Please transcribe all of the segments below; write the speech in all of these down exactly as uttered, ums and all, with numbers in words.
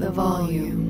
the volume.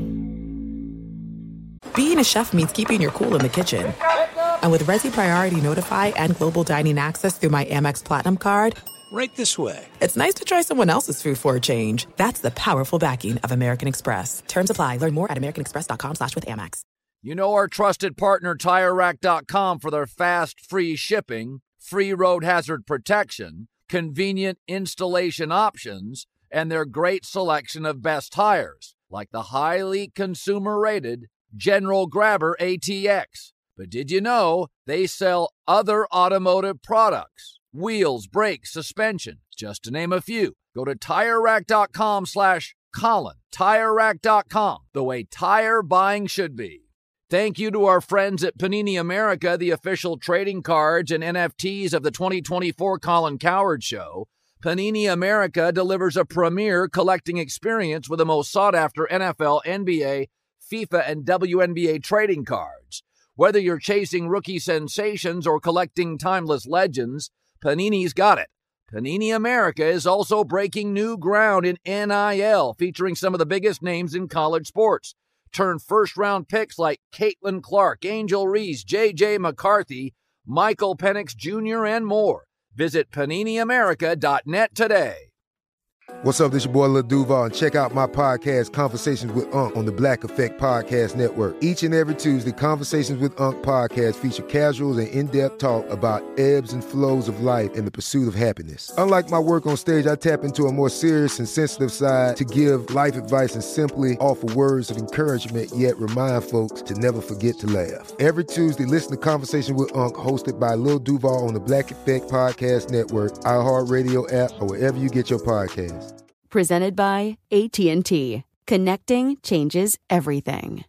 Being a chef means keeping your cool in the kitchen. And with Resi Priority Notify and Global Dining Access through my Amex Platinum card, right this way. It's nice to try someone else's food for a change. That's the powerful backing of American Express. Terms apply. Learn more at americanexpress.com slash with Amex. You know our trusted partner, Tire Rack dot com, for their fast, free shipping, free road hazard protection, convenient installation options, and their great selection of best tires, like the highly consumer-rated General Grabber A T X. But did you know they sell other automotive products? Wheels, brakes, suspension, just to name a few. Go to Tire Rack dot com slash Colin. Tire Rack dot com, the way tire buying should be. Thank you to our friends at Panini America, the official trading cards and N F Ts of the twenty twenty-four Colin Cowherd Show. Panini America delivers a premier collecting experience with the most sought-after N F L, N B A, FIFA, and W N B A trading cards. Whether you're chasing rookie sensations or collecting timeless legends, Panini's got it. Panini America is also breaking new ground in N I L, featuring some of the biggest names in college sports. Turn first-round picks like Caitlin Clark, Angel Reese, J J. McCarthy, Michael Penix Junior, and more. Visit panini america dot net today. What's up, this your boy Lil Duval, and check out my podcast, Conversations with Unc, on the Black Effect Podcast Network. Each and every Tuesday, Conversations with Unc podcast feature casuals and in-depth talk about ebbs and flows of life and the pursuit of happiness. Unlike my work on stage, I tap into a more serious and sensitive side to give life advice and simply offer words of encouragement, yet remind folks to never forget to laugh. Every Tuesday, listen to Conversation with Unc, hosted by Lil Duval on the Black Effect Podcast Network, iHeartRadio app, or wherever you get your podcasts. Presented by A T and T. Connecting changes everything.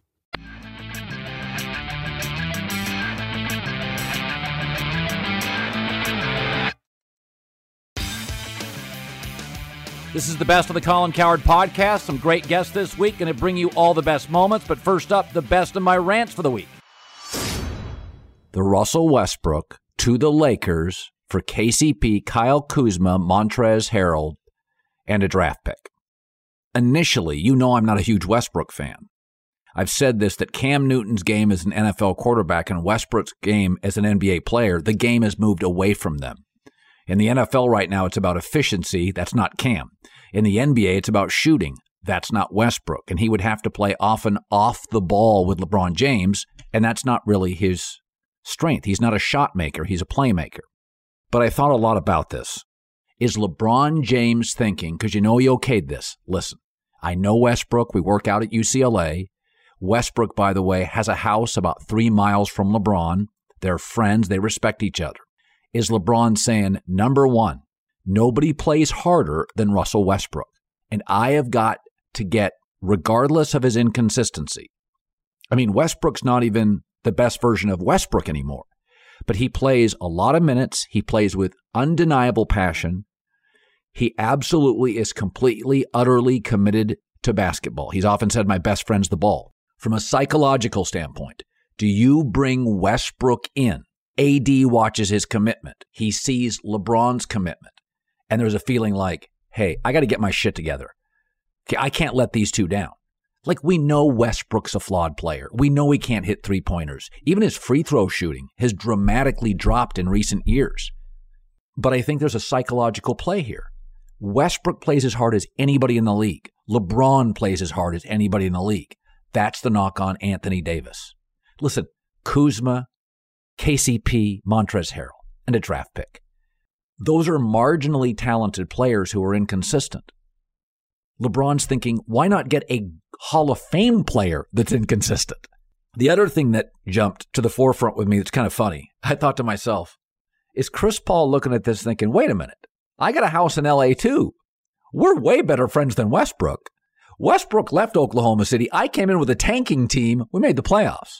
This is the Best of the Colin Cowherd Podcast. Some great guests this week. Going to bring you all the best moments. But first up, the best of my rants for the week. The Russell Westbrook to the Lakers for K C P, Kyle Kuzma, Montrezl Harrell, and a draft pick. Initially, you know I'm not a huge Westbrook fan. I've said this, that Cam Newton's game as an N F L quarterback and Westbrook's game as an N B A player, the game has moved away from them. In the N F L right now, it's about efficiency. That's not Cam. In the N B A, it's about shooting. That's not Westbrook. And he would have to play often off the ball with LeBron James, and that's not really his strength. He's not a shot maker. He's a playmaker. But I thought a lot about this. Is LeBron James thinking, because you know he okayed this, listen, I know Westbrook, we work out at U C L A. Westbrook, by the way, has a house about three miles from LeBron. They're friends, they respect each other. Is LeBron saying, number one, nobody plays harder than Russell Westbrook, and I have got to get, regardless of his inconsistency. I mean, Westbrook's not even the best version of Westbrook anymore, but he plays a lot of minutes. He plays with undeniable passion. He absolutely is completely, utterly committed to basketball. He's often said, my best friend's the ball. From a psychological standpoint, do you bring Westbrook in? A D watches his commitment. He sees LeBron's commitment. And there's a feeling like, hey, I got to get my shit together. Okay, I can't let these two down. Like, we know Westbrook's a flawed player. We know he can't hit three-pointers. Even his free throw shooting has dramatically dropped in recent years. But I think there's a psychological play here. Westbrook plays as hard as anybody in the league. LeBron plays as hard as anybody in the league. That's the knock on Anthony Davis. Listen, Kuzma, K C P, Montrezl Harrell, and a draft pick. Those are marginally talented players who are inconsistent. LeBron's thinking, why not get a Hall of Fame player that's inconsistent? The other thing that jumped to the forefront with me that's kind of funny, I thought to myself, is Chris Paul looking at this thinking, wait a minute, I got a house in L A too. We're way better friends than Westbrook. Westbrook left Oklahoma City. I came in with a tanking team. We made the playoffs.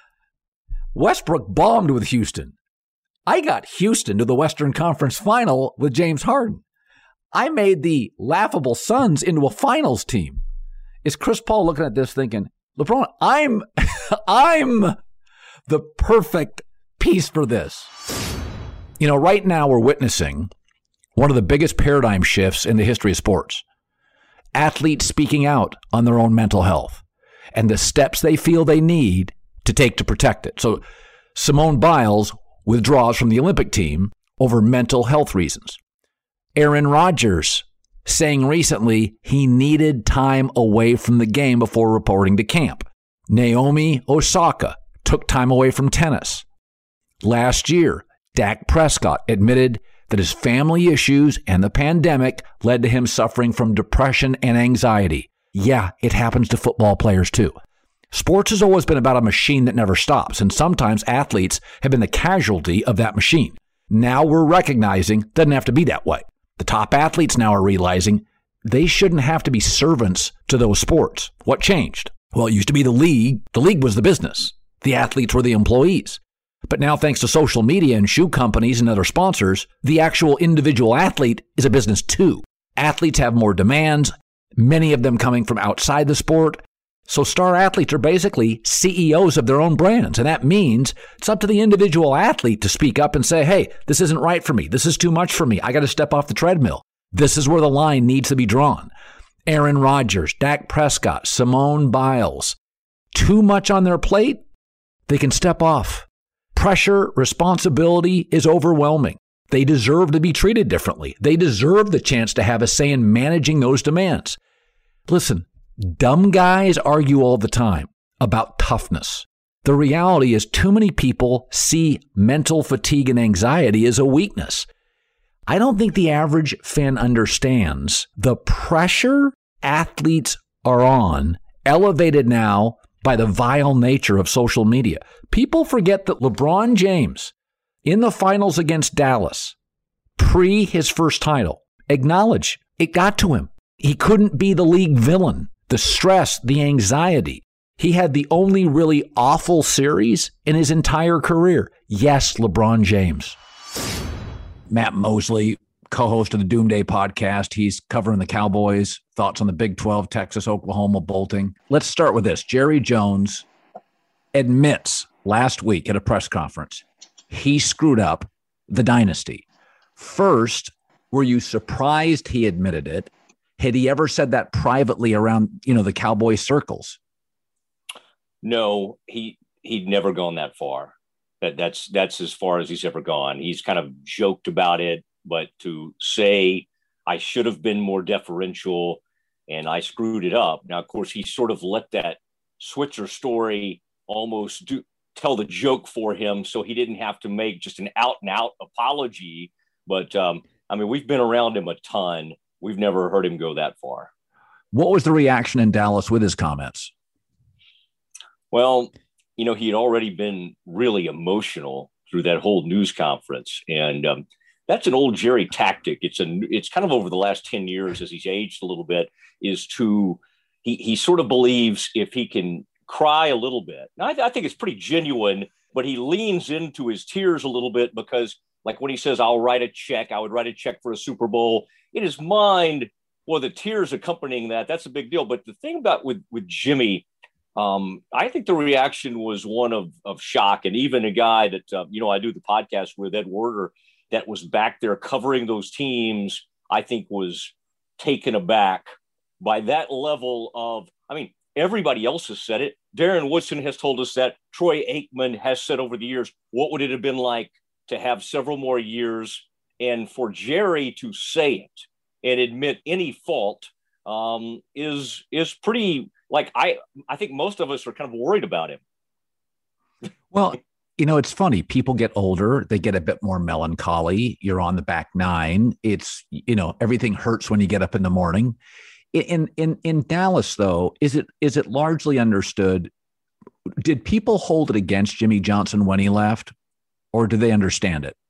Westbrook bombed with Houston. I got Houston to the Western Conference Final with James Harden. I made the laughable Suns into a finals team. Is Chris Paul looking at this thinking, LeBron, I'm, I'm the perfect piece for this? You know, right now we're witnessing one of the biggest paradigm shifts in the history of sports. athletes speaking out on their own mental health and the steps they feel they need to take to protect it. So Simone Biles withdraws from the Olympic team over mental health reasons. Aaron Rodgers saying recently he needed time away from the game before reporting to camp. Naomi Osaka took time away from tennis. Last year, Dak Prescott admitted that his family issues and the pandemic led to him suffering from depression and anxiety. Yeah, it happens to football players too. Sports has always been about a machine that never stops, and sometimes athletes have been the casualty of that machine. Now we're recognizing it doesn't have to be that way. The top athletes now are realizing they shouldn't have to be servants to those sports. What changed? Well, it used to be the league. The league was the business. The athletes were the employees. But now, thanks to social media and shoe companies and other sponsors, the actual individual athlete is a business too. Athletes have more demands, many of them coming from outside the sport. So star athletes are basically C E Os of their own brands. And that means it's up to the individual athlete to speak up and say, hey, this isn't right for me. This is too much for me. I got to step off the treadmill. This is where the line needs to be drawn. Aaron Rodgers, Dak Prescott, Simone Biles, too much on their plate, they can step off. Pressure, responsibility is overwhelming. They deserve to be treated differently. They deserve the chance to have a say in managing those demands. Listen, dumb guys argue all the time about toughness. The reality is too many people see mental fatigue and anxiety as a weakness. I don't think the average fan understands the pressure athletes are on, elevated now by the vile nature of social media. People forget that LeBron James, in the finals against Dallas, pre his first title, acknowledged it got to him. He couldn't be the league villain. The stress, the anxiety. He had the only really awful series in his entire career. Yes, LeBron James. Matt Mosley, co-host of the Doomsday podcast. He's covering the Cowboys. Thoughts on the Big twelve, Texas, Oklahoma, bolting. Let's start with this. Jerry Jones admits last week at a press conference he screwed up the dynasty. First, were you surprised he admitted it? Had he ever said that privately around, you know, the Cowboy circles? No, he he'd never gone that far. That that's that's as far as he's ever gone. He's kind of joked about it, but to say I should have been more deferential and I screwed it up. Now, of course, he sort of let that Switzer story almost do, tell the joke for him, so he didn't have to make just an out and out apology. But um, I mean, we've been around him a ton. We've never heard him go that far. What was the reaction in Dallas with his comments? Well, you know, he had already been really emotional through that whole news conference. And um, that's an old Jerry tactic. It's a, it's kind of over the last ten years as he's aged a little bit, is to, he, he sort of believes if he can cry a little bit. Now, I, I think it's pretty genuine, but he leans into his tears a little bit because, like when he says, I'll write a check, I would write a check for a Super Bowl. In his mind, well, the tears accompanying that, that's a big deal. But the thing about with, with Jimmy, um, I think the reaction was one of, of shock. And even a guy that, uh, you know, I do the podcast with, Ed Werder, that was back there covering those teams, I think was taken aback by that level of, I mean, everybody else has said it. Darren Woodson has told us that. Troy Aikman has said over the years, what would it have been like to have several more years? And for Jerry to say it and admit any fault um, is is pretty, like, I, I think most of us are kind of worried about him. Well, you know, it's funny. People get older. They get a bit more melancholy. You're on the back nine. It's, you know, everything hurts when you get up in the morning. In in in Dallas, though, is it is it largely understood? Did people hold it against Jimmy Johnson when he left, or do they understand it?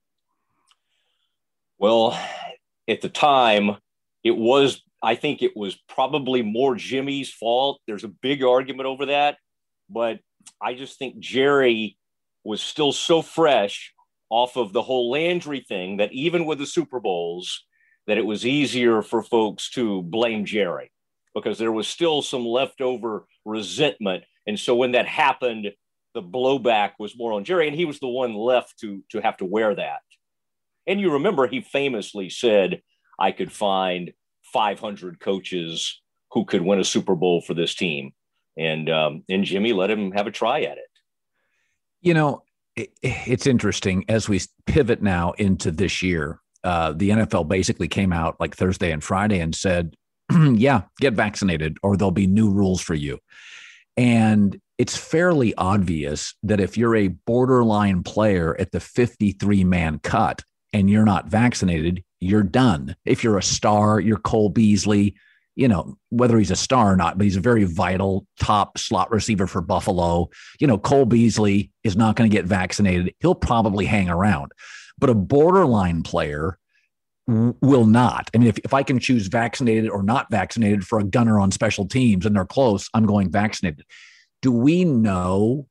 Well, at the time, it was, I think it was probably more Jimmy's fault. There's a big argument over that. But I just think Jerry was still so fresh off of the whole Landry thing that even with the Super Bowls, that it was easier for folks to blame Jerry because there was still some leftover resentment. And so when that happened, the blowback was more on Jerry, and he was the one left to, to have to wear that. And you remember he famously said, I could find five hundred coaches who could win a Super Bowl for this team. And, um, and Jimmy let him have a try at it. You know, it, it's interesting as we pivot now into this year. Uh, the N F L basically came out like Thursday and Friday and said, yeah, get vaccinated or there'll be new rules for you. And it's fairly obvious that if you're a borderline player at the fifty-three man cut and you're not vaccinated, you're done. If you're a star, you're Cole Beasley, you know, whether he's a star or not, but he's a very vital top slot receiver for Buffalo. You know, Cole Beasley is not going to get vaccinated. He'll probably hang around. But a borderline player w- will not. I mean, if, if I can choose vaccinated or not vaccinated for a gunner on special teams and they're close, I'm going vaccinated. Do we know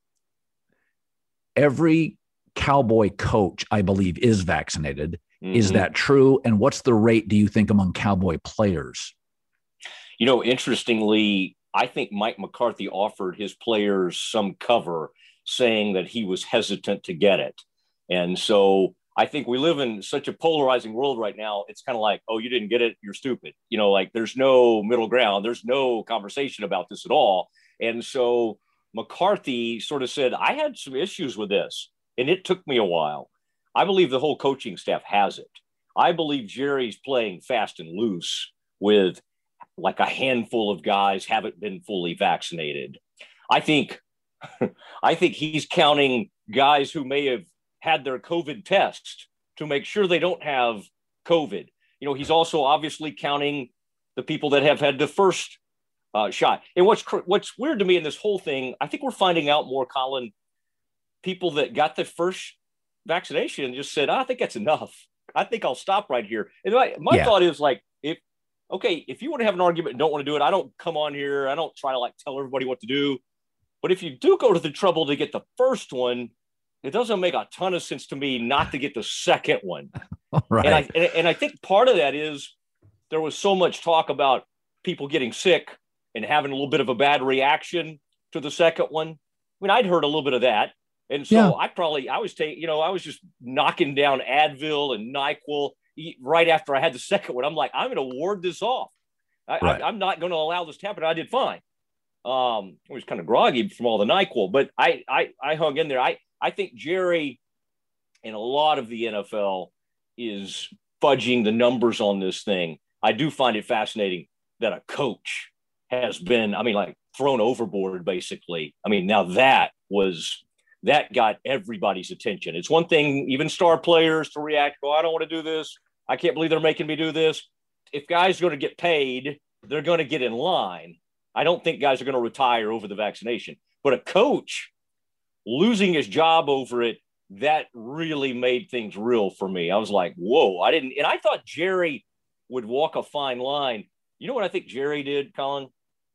every Cowboy coach, I believe, is vaccinated? Mm-hmm. Is that true? And what's the rate, do you think, among Cowboy players? You know, interestingly, I think Mike McCarthy offered his players some cover saying that he was hesitant to get it. And so I think we live in such a polarizing world right now. It's kind of like, oh, you didn't get it, you're stupid. You know, like there's no middle ground. There's no conversation about this at all. And so McCarthy sort of said, I had some issues with this, and it took me a while. I believe the whole coaching staff has it. I believe Jerry's playing fast and loose with like a handful of guys haven't been fully vaccinated. I think, I think he's counting guys who may have had their COVID test to make sure they don't have COVID. You know, he's also obviously counting the people that have had the first uh, shot. And what's what's weird to me in this whole thing, I think we're finding out more, Colin, people that got the first vaccination just said, oh, I think that's enough. I think I'll stop right here. And my, my yeah. thought is like, if, okay, if you want to have an argument and don't want to do it, I don't come on here. I don't try to like tell everybody what to do. But if you do go to the trouble to get the first one, it doesn't make a ton of sense to me not to get the second one. Right. And I, and, and I think part of that is there was so much talk about people getting sick and having a little bit of a bad reaction to the second one. I mean, I'd heard a little bit of that. And so yeah. I probably, I was taking, you know, I was just knocking down Advil and NyQuil right after I had the second one. I'm like, I'm going to ward this off. I, right. I, I'm not going to allow this to happen. I did fine. Um, I was kind of groggy from all the NyQuil, but I, I, I hung in there. I, I think Jerry and a lot of the N F L is fudging the numbers on this thing. I do find it fascinating that a coach has been, I mean, like thrown overboard, basically. I mean, now that was, that got everybody's attention. It's one thing, even star players to react, go, I don't want to do this. I can't believe they're making me do this. If guys are going to get paid, they're going to get in line. I don't think guys are going to retire over the vaccination. But a coach losing his job over it, that really made things real for me. I was like, whoa, I didn't. And I thought Jerry would walk a fine line. You know what I think Jerry did, Colin?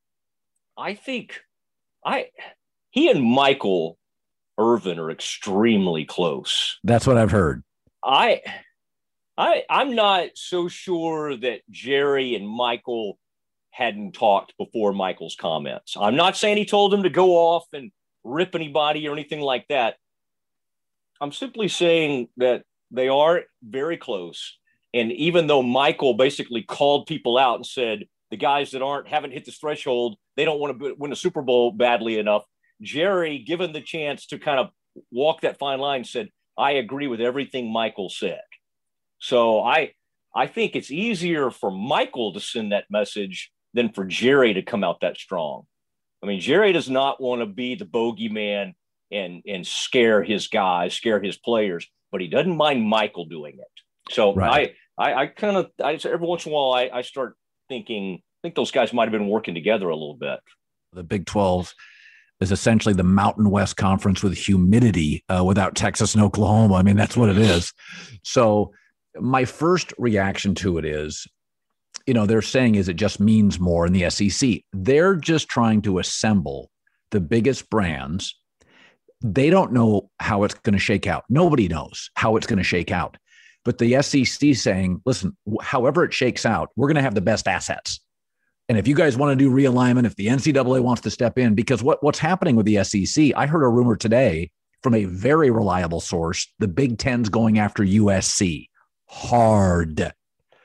I think I he and Michael Irvin are extremely close. That's what I've heard. I, I, I'm not so sure that Jerry and Michael hadn't talked before Michael's comments. I'm not saying he told him to go off and rip anybody or anything like that. I'm simply saying that they are very close. And even though Michael basically called people out and said, the guys that aren't, haven't hit this threshold, they don't want to win a Super Bowl badly enough. Jerry, given the chance to kind of walk that fine line, said, I agree with everything Michael said. So I, I think it's easier for Michael to send that message than for Jerry to come out that strong. I mean, Jerry does not want to be the bogeyman and, and scare his guys, scare his players, but he doesn't mind Michael doing it. So right. I, I, I kind of, I, every once in a while, I, I start thinking, I think those guys might have been working together a little bit. The Big twelve is essentially the Mountain West Conference with humidity uh, without Texas and Oklahoma. I mean, that's what it is. So my first reaction to it is, you know, they're saying is it just means more in the S E C. They're just trying to assemble the biggest brands. They don't know how it's going to shake out. Nobody knows how it's going to shake out. But the S E C saying, listen, however it shakes out, we're going to have the best assets. And if you guys want to do realignment, if the N C double A wants to step in, because what, what's happening with the S E C, I heard a rumor today from a very reliable source, the Big Ten's going after U S C hard.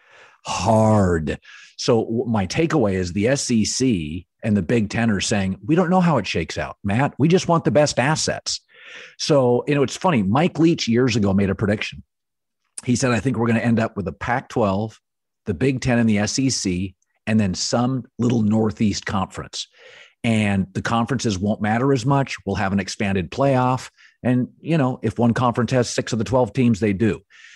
hard. So my takeaway is the S E C and the Big Ten are saying, we don't know how it shakes out, Matt. We just want the best assets. So, you know, it's funny. Mike Leach years ago made a prediction. He said, I think we're going to end up with a Pac twelve, the Big Ten and the S E C, and then some little Northeast conference. And the conferences won't matter as much. We'll have an expanded playoff. And, you know, if one conference has six of the twelve teams, they do.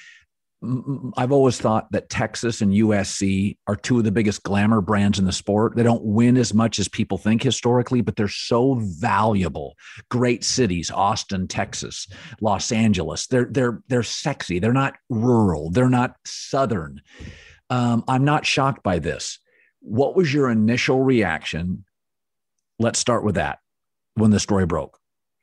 I've always thought that Texas and U S C are two of the biggest glamour brands in the sport. They don't win as much as people think historically, but they're so valuable. Great cities, Austin, Texas, Los Angeles. They're they're they're sexy. They're not rural. They're not Southern. Um, I'm not shocked by this. What was your initial reaction? Let's start with that when the story broke.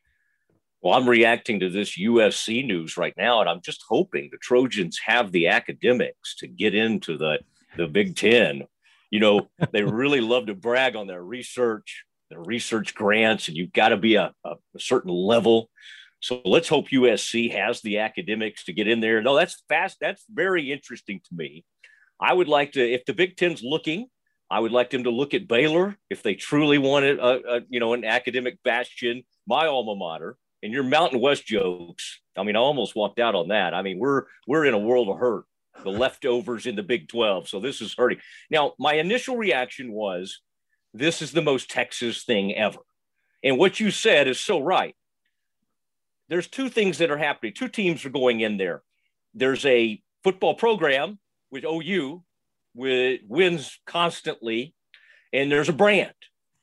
Well, I'm reacting to this U S C news right now, and I'm just hoping the Trojans have the academics to get into the, the Big Ten. You know, they really love to brag on their research, their research grants, and you've got to be a, a, a certain level. So let's hope U S C has the academics to get in there. No, that's fast. That's very interesting to me. I would like to, if the Big Ten's looking, I would like them to look at Baylor if they truly wanted a, a you know, an academic bastion, my alma mater. And your Mountain West jokes, I mean, I almost walked out on that. I mean, we're we're in a world of hurt, the leftovers in the Big twelve. So this is hurting. Now, my initial reaction was, this is the most Texas thing ever. And what you said is so right. There's two things that are happening. Two teams are going in there. There's a football program with O U, with wins constantly, and there's a brand.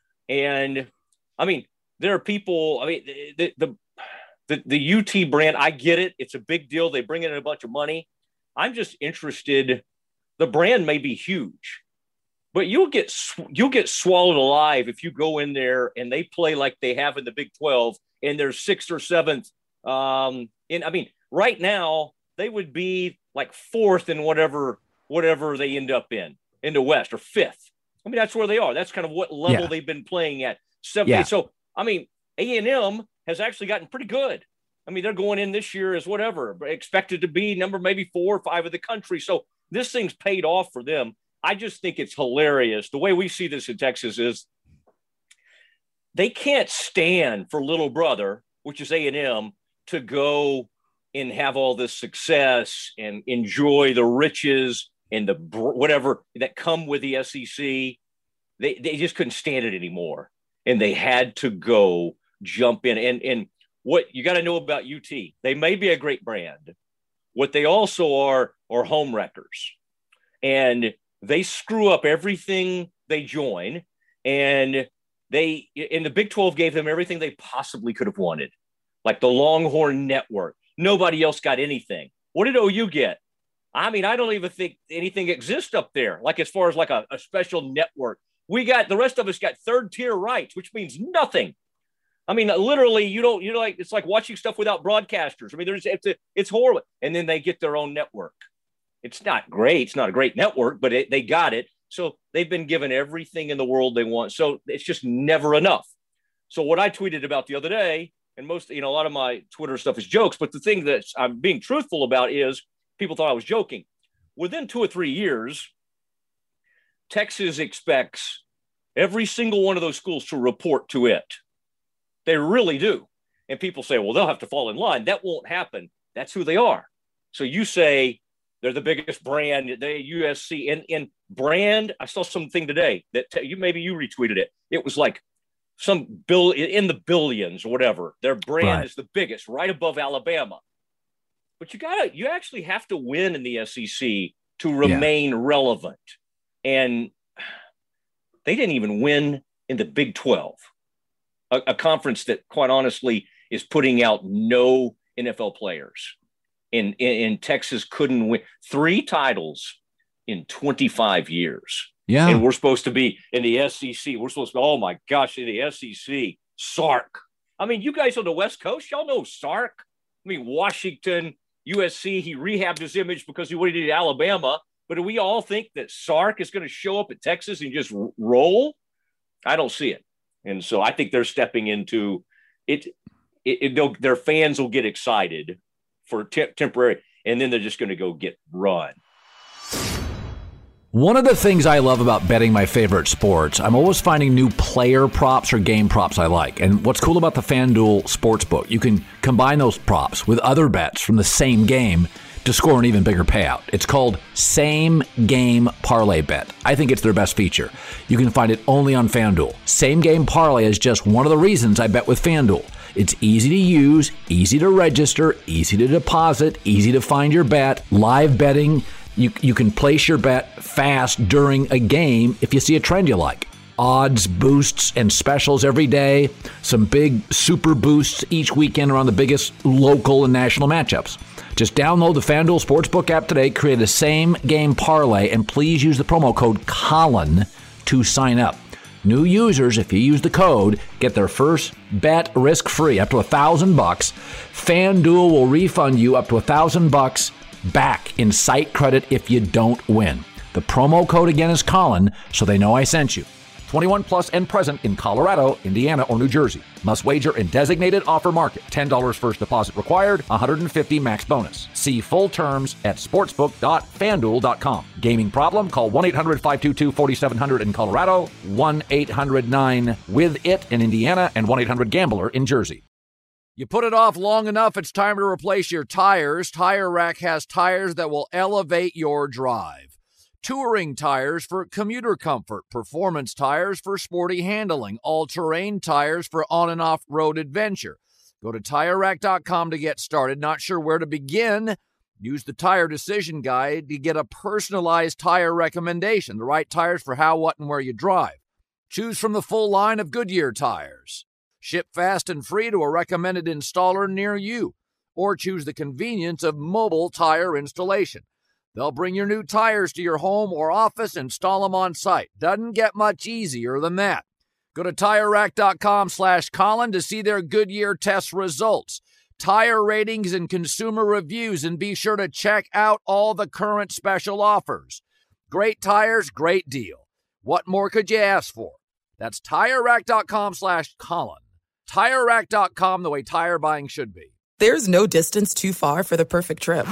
And, I mean, there are people, I mean, the, the The, the U T brand, I get it. It's a big deal. They bring in a bunch of money. I'm just interested. The brand may be huge, but you'll get you'll get swallowed alive if you go in there and they play like they have in the Big twelve and they're sixth or seventh. Um, and I mean, right now they would be like fourth in whatever whatever they end up in in the West, or fifth. I mean, that's where they are. That's kind of what level yeah. they've been playing at. Seven, yeah. So I mean, A and M has actually gotten pretty good. I mean, they're going in this year as whatever, expected to be number maybe four or five of the country. So this thing's paid off for them. I just think it's hilarious. The way we see this in Texas is they can't stand for little brother, which is A and M, to go and have all this success and enjoy the riches and the whatever that come with the S E C. They, they just couldn't stand it anymore. And they had to go jump in. And, and what you got to know about U T, they may be a great brand. What they also are are home wreckers. And they screw up everything they join. And they, in the Big twelve, gave them everything they possibly could have wanted. Like the Longhorn Network. Nobody else got anything. What did O U get? I mean, I don't even think anything exists up there. Like as far as like a, a special network. We got, the rest of us got third tier rights, which means nothing. I mean, literally, you don't, you know, like, it's like watching stuff without broadcasters. I mean, there's, it's, a, it's horrible. And then they get their own network. It's not great. It's not a great network, but it, they got it. So they've been given everything in the world they want. So it's just never enough. So what I tweeted about the other day, and most, you know, a lot of my Twitter stuff is jokes, but the thing that I'm being truthful about is people thought I was joking. Within two or three years, Texas expects every single one of those schools to report to it. They really do. And people say, well, they'll have to fall in line. That won't happen. That's who they are. So you say they're the biggest brand, they U S C. And, and brand, I saw something today that t- you maybe you retweeted it. It was like some bill in the billions or whatever. Their brand right. is the biggest, right above Alabama. But you gotta, you actually have to win in the S E C to remain yeah. relevant. And they didn't even win in the Big twelve, a, a conference that, quite honestly, is putting out no N F L players. And, and Texas couldn't win three titles in twenty-five years. Yeah. And we're supposed to be in the S E C. We're supposed to be, oh, my gosh, in the S E C, Sark. I mean, you guys on the West Coast, y'all know Sark. I mean, Washington, U S C, he rehabbed his image because he wanted to do Alabama. But do we all think that Sark is going to show up at Texas and just roll? I don't see it. And so I think they're stepping into it. it, it their fans will get excited for te- temporary, and then they're just going to go get run. One of the things I love about betting my favorite sports, I'm always finding new player props or game props I like. And what's cool about the FanDuel Sportsbook, you can combine those props with other bets from the same game to score an even bigger payout. It's called Same Game Parlay Bet. I think it's their best feature. You can find it only on FanDuel. Same Game Parlay is just one of the reasons I bet with FanDuel. It's easy to use, easy to register, easy to deposit, easy to find your bet, live betting. You, you can place your bet fast during a game if you see a trend you like. Odds, boosts, and specials every day. Some big super boosts each weekend around the biggest local and national matchups. Just download the FanDuel Sportsbook app today, create a same-game parlay, and please use the promo code Colin to sign up. New users, if you use the code, get their first bet risk-free, up to a thousand bucks. FanDuel will refund you up to a thousand bucks back in site credit if you don't win. The promo code again is Colin, so they know I sent you. twenty-one plus and present in Colorado, Indiana, or New Jersey. Must wager in designated offer market. ten dollars first deposit required. one hundred fifty dollars max bonus. See full terms at sportsbook dot fanduel dot com. Gaming problem? Call one eight hundred five two two four seven zero zero in Colorado, one eight hundred nine with it in Indiana, and one eight hundred gambler in Jersey. You put it off long enough, it's time to replace your tires. Tire Rack has tires that will elevate your drive. Touring tires for commuter comfort, performance tires for sporty handling, all-terrain tires for on- and off-road adventure. Go to tire rack dot com to get started. Not sure where to begin? Use the Tire Decision Guide to get a personalized tire recommendation, the right tires for how, what, and where you drive. Choose from the full line of Goodyear tires. Ship fast and free to a recommended installer near you, or choose the convenience of mobile tire installation. They'll bring your new tires to your home or office, install them on site. Doesn't get much easier than that. Go to tire rack dot com slash Colin to see their Goodyear test results, tire ratings, and consumer reviews, and be sure to check out all the current special offers. Great tires, great deal. What more could you ask for? That's tire rack dot com slash Colin. tire rack dot com, the way tire buying should be. There's no distance too far for the perfect trip.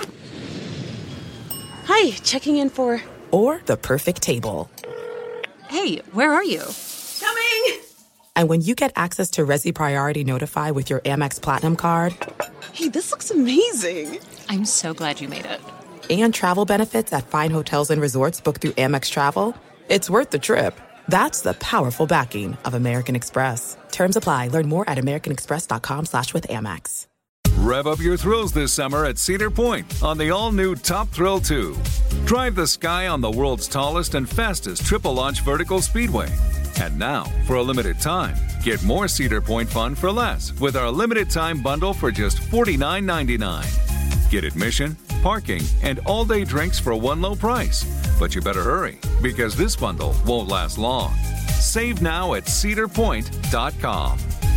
Hi, checking in for... Or the perfect table. Hey, where are you? Coming! And when you get access to Resi Priority Notify with your Amex Platinum card... Hey, this looks amazing! I'm so glad you made it. And travel benefits at fine hotels and resorts booked through Amex Travel, it's worth the trip. That's the powerful backing of American Express. Terms apply. Learn more at americanexpress.com slash with Amex. Rev up your thrills this summer at Cedar Point on the all-new Top Thrill two. Drive the sky on the world's tallest and fastest triple-launch vertical speedway. And now, for a limited time, get more Cedar Point fun for less with our limited-time bundle for just forty-nine ninety-nine. Get admission, parking, and all-day drinks for one low price. But you better hurry, because this bundle won't last long. Save now at cedar point dot com.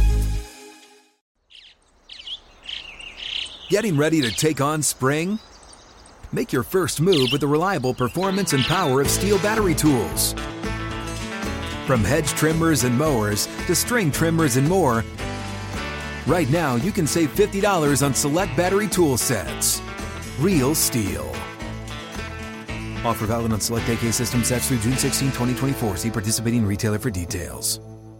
Getting ready to take on spring? Make your first move with the reliable performance and power of Steel battery tools. From hedge trimmers and mowers to string trimmers and more, right now you can save fifty dollars on select battery tool sets. Real Steel. Offer valid on select A K system sets through June sixteenth, twenty twenty-four. See participating retailer for details.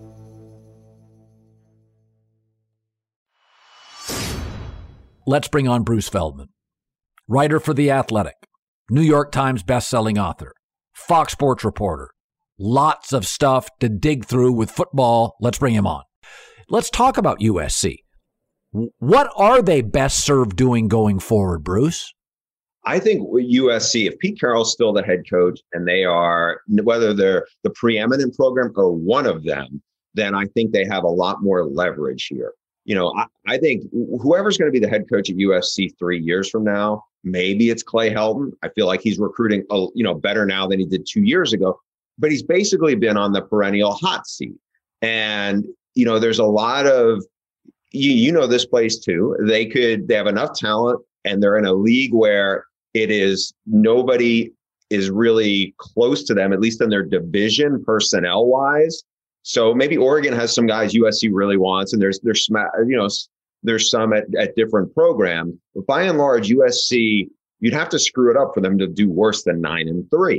Let's bring on Bruce Feldman, writer for The Athletic, New York Times bestselling author, Fox Sports reporter. Lots of stuff to dig through with football. Let's bring him on. Let's talk about U S C. What are they best served doing going forward, Bruce? I think U S C, if Pete Carroll's still the head coach and they are, whether they're the preeminent program or one of them, then I think they have a lot more leverage here. You know, I, I think whoever's going to be the head coach at U S C three years from now, maybe it's Clay Helton. I feel like he's recruiting, you know, better now than he did two years ago. But he's basically been on the perennial hot seat. And, you know, there's a lot of, you, you know, this place too. They could, they have enough talent and they're in a league where it is nobody is really close to them, at least in their division personnel wise. So maybe Oregon has some guys U S C really wants, and there's there's you know there's some at, at different programs. But by and large, U S C, you'd have to screw it up for them to do worse than nine and three.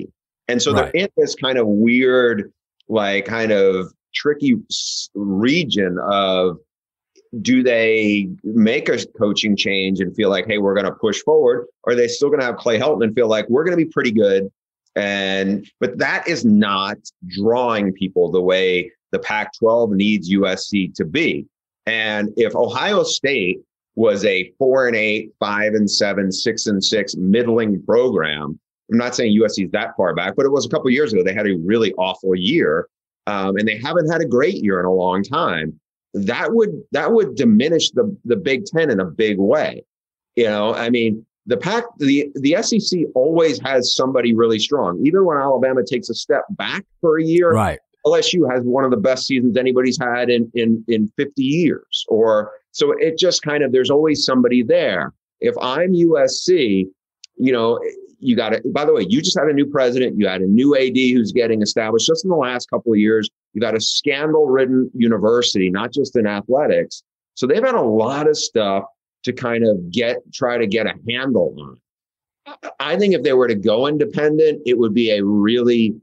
And so Right. they're in this kind of weird, like kind of tricky region of, do they make a coaching change and feel like, hey, we're going to push forward? Or are they still going to have Clay Helton and feel like we're going to be pretty good? And but that is not drawing people the way the Pac twelve needs U S C to be. And if Ohio State was a four and eight, five and seven, six and six middling program, I'm not saying U S C is that far back, but it was a couple of years ago. They had a really awful year, um, and they haven't had a great year in a long time. That would that would diminish the the Big Ten in a big way. You know, I mean, the Pac, the the S E C always has somebody really strong. Even when Alabama takes a step back for a year, right? L S U has one of the best seasons anybody's had in in in fifty years. Or so it just kind of, there's always somebody there. If I'm U S C, you know, you got it. By the way, you just had a new president. You had a new A D who's getting established just in the last couple of years. You got a scandal-ridden university, not just in athletics. So they've had a lot of stuff to kind of get, try to get a handle on. I think if they were to go independent, it would be a really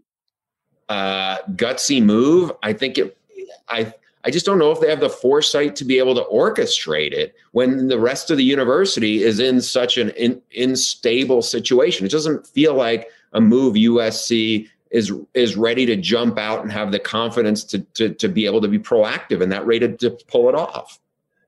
uh, gutsy move. I think it, I, I just don't know if they have the foresight to be able to orchestrate it when the rest of the university is in such an in, unstable situation. It doesn't feel like a move U S C is is ready to jump out and have the confidence to to, to be able to be proactive and that ready to, to pull it off.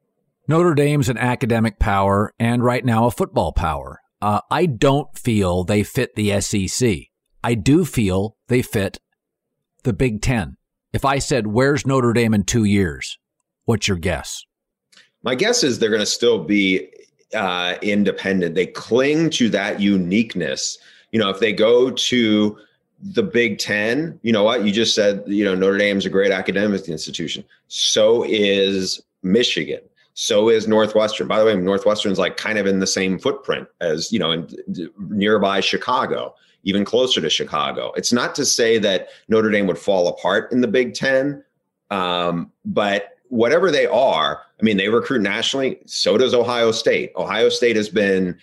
Notre Dame's an academic power and right now a football power. Uh, I don't feel they fit the S E C. I do feel they fit the Big Ten. If I said, where's Notre Dame in two years? What's your guess? My guess is they're going to still be uh, independent. They cling to that uniqueness. You know, if they go to the Big Ten, you know what? You just said, you know, Notre Dame's a great academic institution. So is Michigan. So is Northwestern. By the way, Northwestern's like kind of in the same footprint as, you know, in nearby Chicago, even closer to Chicago. It's not to say that Notre Dame would fall apart in the Big Ten, um, but whatever they are, I mean, they recruit nationally. So does Ohio State. Ohio State has been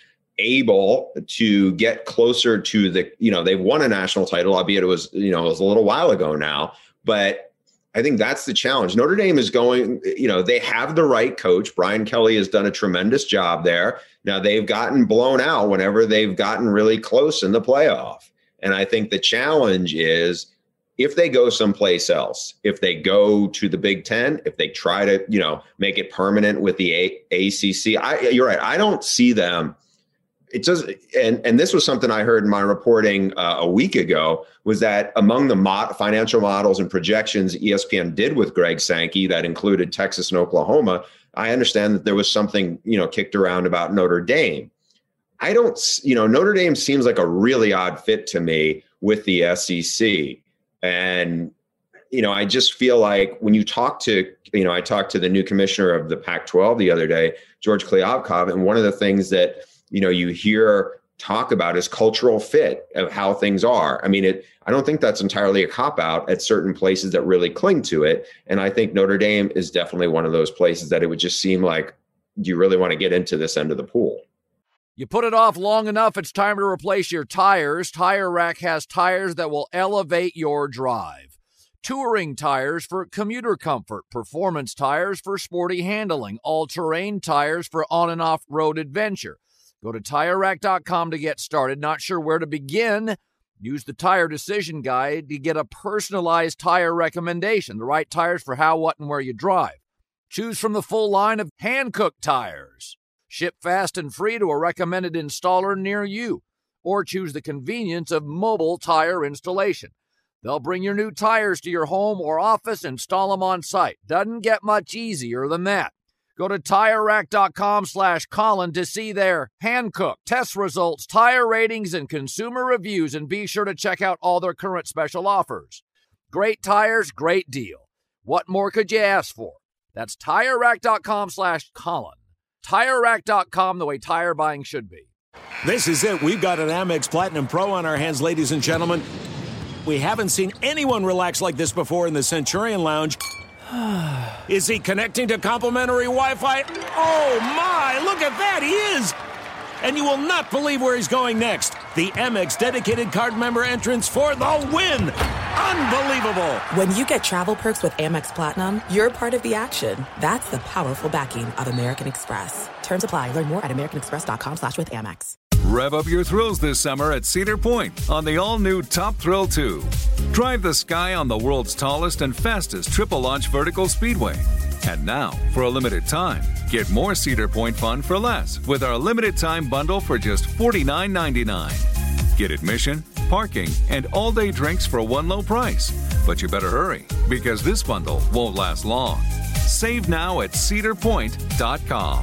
able to get closer to the, you know, they've won a national title, albeit it was, you know, it was a little while ago now, but I think that's the challenge. Notre Dame is going, you know, they have the right coach. Brian Kelly has done a tremendous job there. Now they've gotten blown out whenever they've gotten really close in the playoff. And I think the challenge is if they go someplace else, if they go to the Big Ten, if they try to, you know, make it permanent with the A- ACC, I, you're right. I don't see them. It does, and and this was something I heard in my reporting uh, a week ago, was that among the mod, financial models and projections E S P N did with Greg Sankey that included Texas and Oklahoma, I understand that there was something, you know, kicked around about Notre Dame. I don't, you know, Notre Dame seems like a really odd fit to me with the S E C. And, you know, I just feel like when you talk to, you know, I talked to the new commissioner of the Pac twelve the other day, George Kliavkoff, and one of the things that, you know, you hear talk about is cultural fit of how things are. I mean, it, I don't think that's entirely a cop-out at certain places that really cling to it. And I think Notre Dame is definitely one of those places that it would just seem like, do you really want to get into this end of the pool? You put it off long enough, it's time to replace your tires. Tire Rack has tires that will elevate your drive. Touring tires for commuter comfort, performance tires for sporty handling, all-terrain tires for on and off-road adventure. Go to Tire Rack dot com to get started. Not sure where to begin? Use the Tire Decision Guide to get a personalized tire recommendation, the right tires for how, what, and where you drive. Choose from the full line of hand-cooked tires. Ship fast and free to a recommended installer near you. Or choose the convenience of mobile tire installation. They'll bring your new tires to your home or office, install them on site. Doesn't get much easier than that. Go to Tire Rack dot com slash Colin to see their hand-cooked test results, tire ratings, and consumer reviews, and be sure to check out all their current special offers. Great tires, great deal. What more could you ask for? That's Tire Rack dot com slash Colin. Tire Rack dot com, the way tire buying should be. This is it. We've got an Amex Platinum Pro on our hands, ladies and gentlemen. We haven't seen anyone relax like this before in the Centurion Lounge. Is he connecting to complimentary Wi-Fi? Oh, my. Look at that. He is. and you will not believe where he's going next. The Amex dedicated card member entrance for the win. Unbelievable. When you get travel perks with Amex Platinum, you're part of the action. That's the powerful backing of American Express. Terms apply. Learn more at americanexpress.com slash with Amex. Rev up your thrills this summer at Cedar Point on the all-new Top Thrill two. Drive the sky on the world's tallest and fastest triple-launch vertical speedway. And now, for a limited time, get more Cedar Point fun for less with our limited-time bundle for just forty-nine ninety-nine. Get admission, parking, and all-day drinks for one low price. But you better hurry, because this bundle won't last long. Save now at cedar point dot com.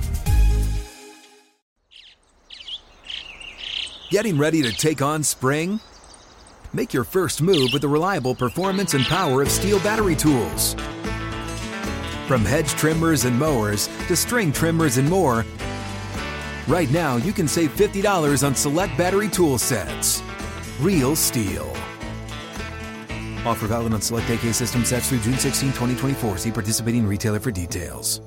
Getting ready to take on spring? Make your first move with the reliable performance and power of Steel battery tools. From hedge trimmers and mowers to string trimmers and more, right now you can save fifty dollars on select battery tool sets. Real Steel. Offer valid on select A K system sets through June sixteenth, twenty twenty-four. See participating retailer for details.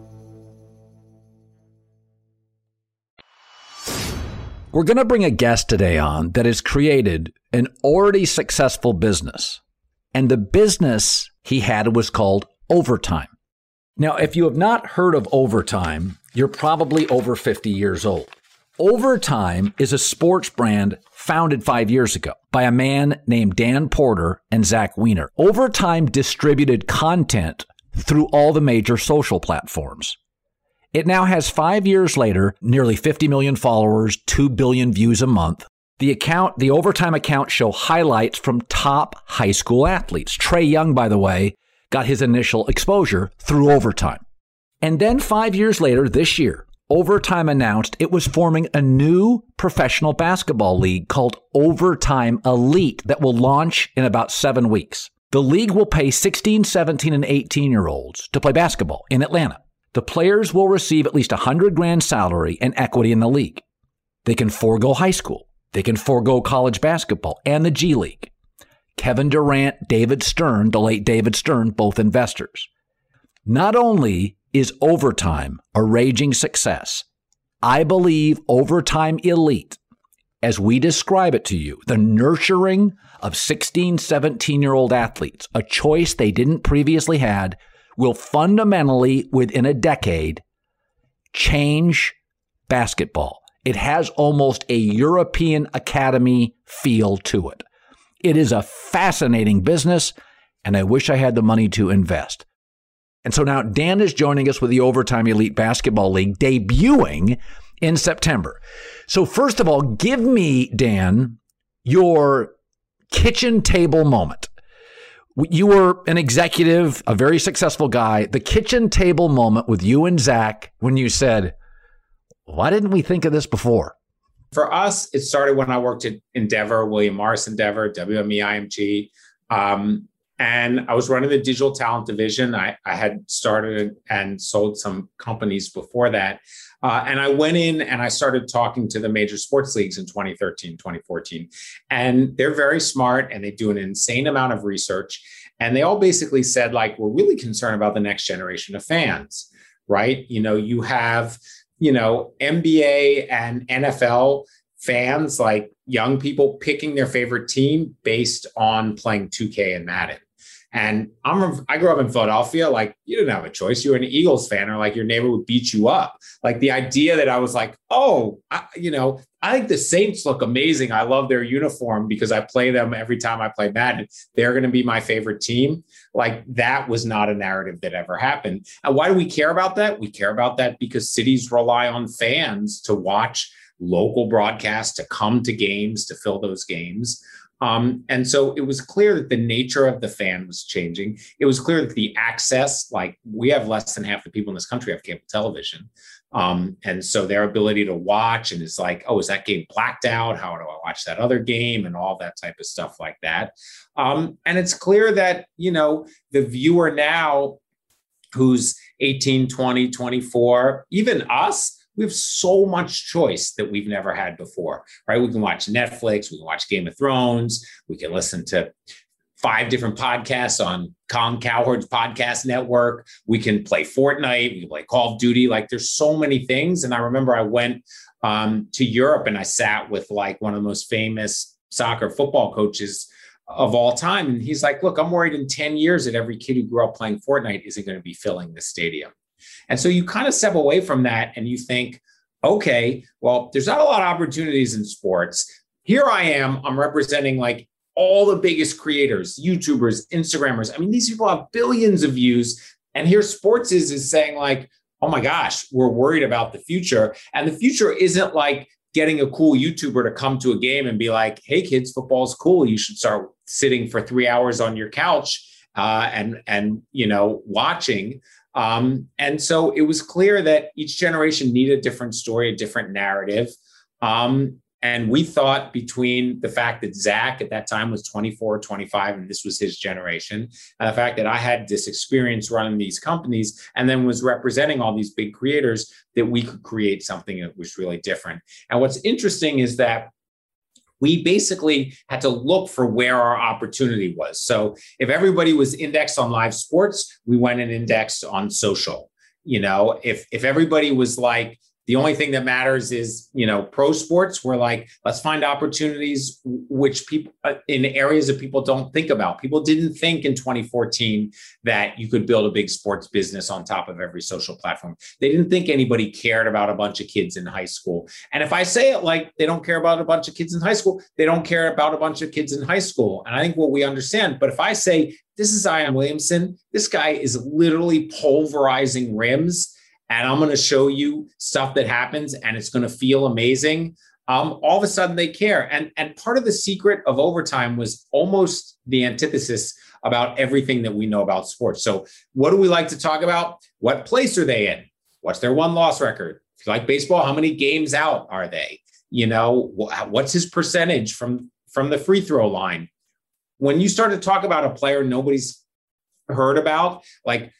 We're going to bring a guest today on that has created an already successful business. And the business he had was called Overtime. Now, if you have not heard of Overtime, you're probably over fifty years old. Overtime is a sports brand founded five years ago by a man named Dan Porter and Zach Weiner. Overtime distributed content through all the major social platforms. It now has, five years later, nearly fifty million followers, two billion views a month. The account, the Overtime account show highlights from top high school athletes. Trae Young, by the way, got his initial exposure through Overtime. And then five years later, this year, Overtime announced it was forming a new professional basketball league called Overtime Elite that will launch in about seven weeks. The league will pay sixteen, seventeen, and eighteen-year-olds to play basketball in Atlanta. The players will receive at least one hundred grand salary and equity in the league. They can forego high school. They can forego college basketball and the G League. Kevin Durant, David Stern, the late David Stern, both investors. Not only is Overtime a raging success, I believe Overtime Elite, as we describe it to you, the nurturing of sixteen, seventeen-year-old athletes, a choice they didn't previously had, will fundamentally, within a decade, change basketball. It has almost a European Academy feel to it. It is a fascinating business, and I wish I had the money to invest. And so now Dan is joining us with the Overtime Elite Basketball League, debuting in September. So first of all, give me, Dan, your kitchen table moment. You were an executive, a very successful guy. The kitchen table moment with you and Zach when you said, why didn't we think of this before? For us, it started when I worked at Endeavor, William Morris Endeavor, W M E I M G. Um, and I was running the digital talent division. I, I had started and sold some companies before that. Uh, and I went in and I started talking to the major sports leagues in twenty thirteen, twenty fourteen. And they're very smart and they do an insane amount of research. And they all basically said, like, we're really concerned about the next generation of fans, right? You know, you have, you know, N B A and N F L fans, like young people picking their favorite team based on playing two K and Madden. And I'm a, I grew up in Philadelphia. Like, you didn't have a choice. You were an Eagles fan, or like your neighbor would beat you up. Like the idea that I was like, oh, I, you know, I think the Saints look amazing. I love their uniform because I play them every time I play Madden. They're going to be my favorite team. Like that was not a narrative that ever happened. And why do we care about that? We care about that because cities rely on fans to watch local broadcasts, to come to games, to fill those games. Um, and so it was clear that the nature of the fan was changing. It was clear that the access, like we have less than half the people in this country have cable television. Um, and so their ability to watch and it's like, oh, is that game blacked out? How do I watch that other game? And all that type of stuff like that. Um, and it's clear that, you know, the viewer now who's eighteen, twenty, twenty-four, even us, we have so much choice that we've never had before, right? We can watch Netflix, we can watch Game of Thrones, we can listen to five different podcasts on Colin Cowherd's podcast network. We can play Fortnite, we can play Call of Duty. Like there's so many things. And I remember I went um, to Europe, and I sat with like one of the most famous soccer football coaches of all time. And he's like, look, I'm worried in ten years that every kid who grew up playing Fortnite isn't going to be filling the stadium. And so you kind of step away from that and you think, okay, well, there's not a lot of opportunities in sports. Here I am, I'm representing like all the biggest creators, YouTubers, Instagrammers. I mean, these people have billions of views. And here sports is, is saying like, oh my gosh, we're worried about the future. And the future isn't like getting a cool YouTuber to come to a game and be like, hey kids, football's cool. You should start sitting for three hours on your couch uh, and, and, you know, watching. Um, and so it was clear that each generation needed a different story, a different narrative. Um, and we thought between the fact that Zach at that time was twenty-four, twenty-five, and this was his generation, and the fact that I had this experience running these companies and then was representing all these big creators, that we could create something that was really different. And what's interesting is that we basically had to look for where our opportunity was. So if everybody was indexed on live sports, we went and indexed on social. You know, if if everybody was like, the only thing that matters is, you know, pro sports, we're like, let's find opportunities which people uh, in areas that people don't think about. People didn't think in twenty fourteen that you could build a big sports business on top of every social platform. They didn't think anybody cared about a bunch of kids in high school. And if I say it like they don't care about a bunch of kids in high school, they don't care about a bunch of kids in high school. And I think what we understand, but if I say, this is Zion Williamson, this guy is literally pulverizing rims, and I'm going to show you stuff that happens and it's going to feel amazing. Um, all of a sudden they care. And, and part of the secret of Overtime was almost the antithesis about everything that we know about sports. So what do we like to talk about? What place are they in? What's their one-loss record? If you like baseball, how many games out are they? You know, what's his percentage from, from the free throw line? When you start to talk about a player nobody's heard about, like,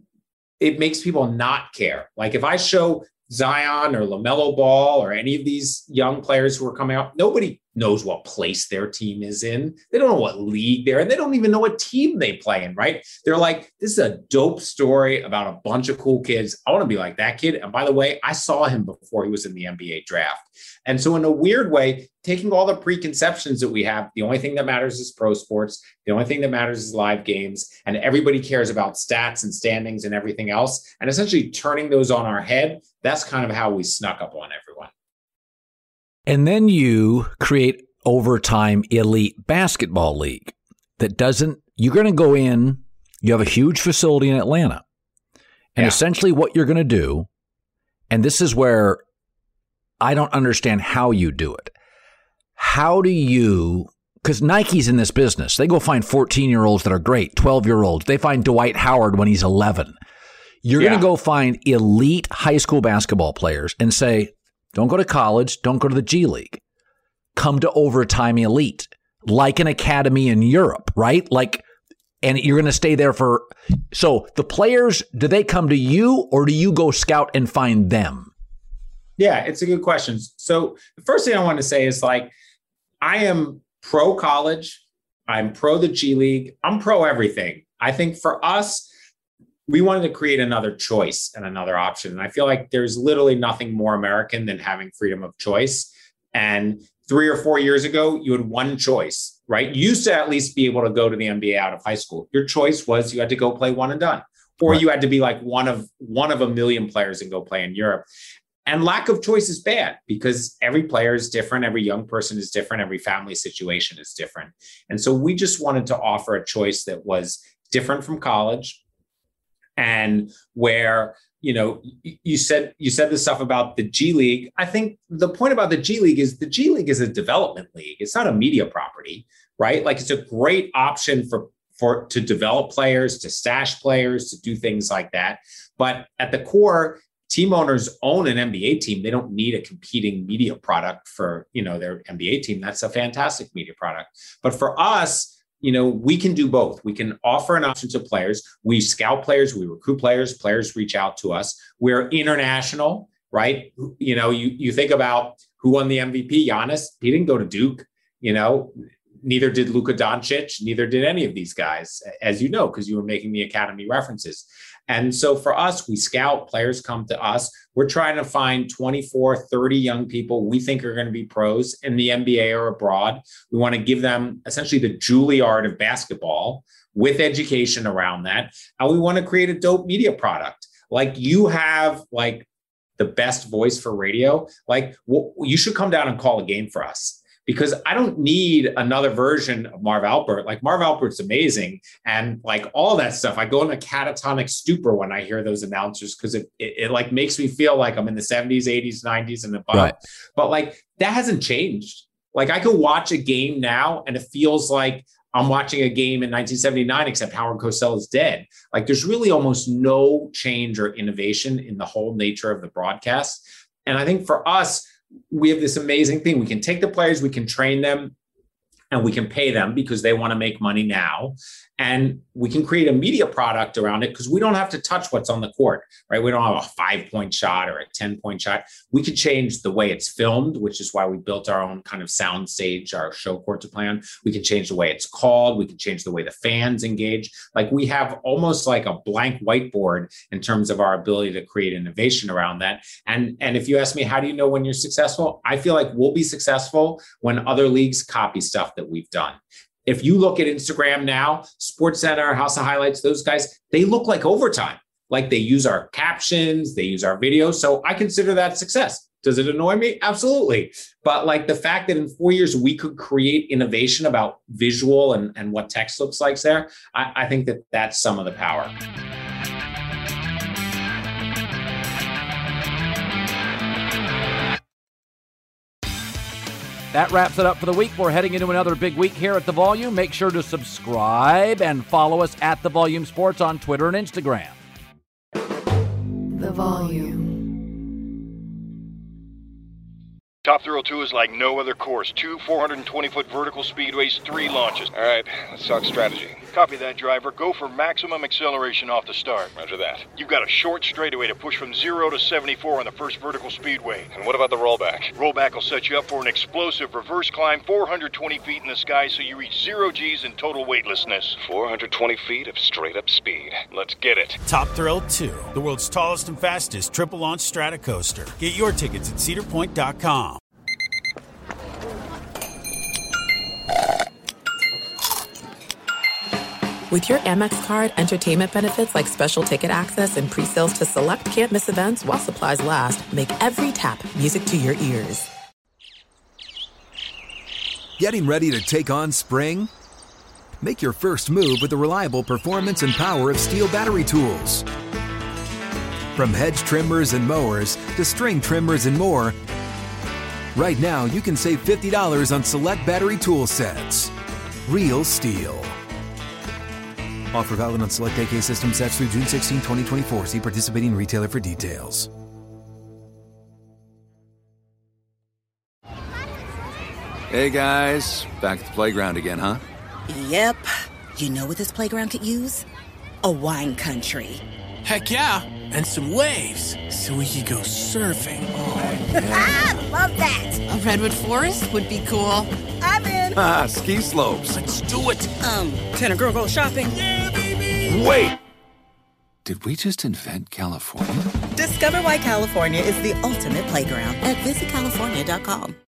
it makes people not care. Like if I show Zion or LaMelo Ball or any of these young players who are coming out, nobody knows what place their team is in. They don't know what league they're in. They don't even know what team they play in, right? They're like, this is a dope story about a bunch of cool kids. I want to be like that kid. And by the way, I saw him before he was in the N B A draft. And so in a weird way, taking all the preconceptions that we have, the only thing that matters is pro sports. The only thing that matters is live games. And everybody cares about stats and standings and everything else. And essentially turning those on our head, that's kind of how we snuck up on everyone. And then you create Overtime Elite Basketball League that doesn't, you're going to go in, you have a huge facility in Atlanta. And yeah. essentially what you're going to do, and this is where I don't understand how you do it. How do you, because Nike's in this business, they go find fourteen-year-olds that are great, twelve-year-olds. They find Dwight Howard when he's eleven. You're yeah. going to go find elite high school basketball players and say, don't go to college. Don't go to the G League. Come to Overtime Elite, like an academy in Europe, right? Like, and you're going to stay there for, so the players, do they come to you or do you go scout and find them? Yeah, it's a good question. So the first thing I want to say is like, I am pro college. I'm pro the G League. I'm pro everything. I think for us, we wanted to create another choice and another option. And I feel like there's literally nothing more American than having freedom of choice. And three or four years ago, you had one choice, right? You used to at least be able to go to the N B A out of high school. Your choice was you had to go play one and done, or right. you had to be like one of one of a million players and go play in Europe. And lack of choice is bad because every player is different. Every young person is different. Every family situation is different. And so we just wanted to offer a choice that was different from college, and where, you know, you said you said this stuff about the G League. I think the point about the G League is the G League is a development league. It's not a media property, right? Like it's a great option for for to develop players, to stash players, to do things like that. But at the core, team owners own an N B A team. They don't need a competing media product for, you know, their N B A team. That's a fantastic media product. But for us, you know, we can do both. We can offer an option to players. We scout players, we recruit players, players reach out to us. We're international, right? You know, you, you think about who won the M V P, Giannis, he didn't go to Duke, you know, neither did Luka Doncic, neither did any of these guys, as you know, because you were making the academy references. And so for us, we scout, players come to us. We're trying to find twenty-four, thirty young people we think are going to be pros in the N B A or abroad. We want to give them essentially the Juilliard of basketball with education around that. And we want to create a dope media product. Like you have like the best voice for radio. Like well, you should come down and call a game for us. Because I don't need another version of Marv Albert. Like Marv Albert's amazing. And like all that stuff, I go in a catatonic stupor when I hear those announcers because it, it, it like makes me feel like I'm in the seventies, eighties, nineties and above. Right. But like that hasn't changed. Like I could watch a game now and it feels like I'm watching a game in nineteen seventy-nine, except Howard Cosell is dead. Like there's really almost no change or innovation in the whole nature of the broadcast. And I think for us, we have this amazing thing. We can take the players, we can train them, and we can pay them because they want to make money now. And we can create a media product around it because we don't have to touch what's on the court, right? We don't have a five-point shot or a ten-point shot. We could change the way it's filmed, which is why we built our own kind of sound stage, our show court to play on. We can change the way it's called. We can change the way the fans engage. Like we have almost like a blank whiteboard in terms of our ability to create innovation around that. And, and if you ask me, how do you know when you're successful? I feel like we'll be successful when other leagues copy stuff that we've done. If you look at Instagram now, SportsCenter, House of Highlights, those guys, they look like overtime. Like they use our captions, they use our videos. So I consider that success. Does it annoy me? Absolutely. But like the fact that in four years we could create innovation about visual and, and what text looks like there, I, I think that that's some of the power. That wraps it up for the week. We're heading into another big week here at The Volume. Make sure to subscribe and follow us at The Volume Sports on Twitter and Instagram. The Volume. Top Thrill two is like no other course. Two four hundred twenty foot vertical speedways, three launches. All right, let's talk strategy. Copy that, driver. Go for maximum acceleration off the start. Roger that. You've got a short straightaway to push from zero to seventy-four on the first vertical speedway. And what about the rollback? Rollback will set you up for an explosive reverse climb four hundred twenty feet in the sky so you reach zero G's in total weightlessness. four hundred twenty feet of straight-up speed. Let's get it. Top Thrill two, the world's tallest and fastest triple-launch stratocoaster. Get your tickets at cedar point dot com. With your Amex card, entertainment benefits like special ticket access and pre-sales to select can't-miss events while supplies last make every tap music to your ears. Getting ready to take on spring? Make your first move with the reliable performance and power of Steel battery tools. From hedge trimmers and mowers to string trimmers and more, right now you can save fifty dollars on select battery tool sets. Real Steel. Offer valid on select A K system sets through June sixteenth, twenty twenty-four. See participating retailer for details. Hey guys, back at the playground again, huh? Yep. You know what this playground could use? A wine country. Heck yeah, and some waves so we could go surfing. Oh, yeah. Love that. A redwood forest would be cool. I'm in. Ah, ski slopes. Let's do it. Um, can a girl go shopping? Yeah, baby. Wait. Did we just invent California? Discover why California is the ultimate playground at visit california dot com.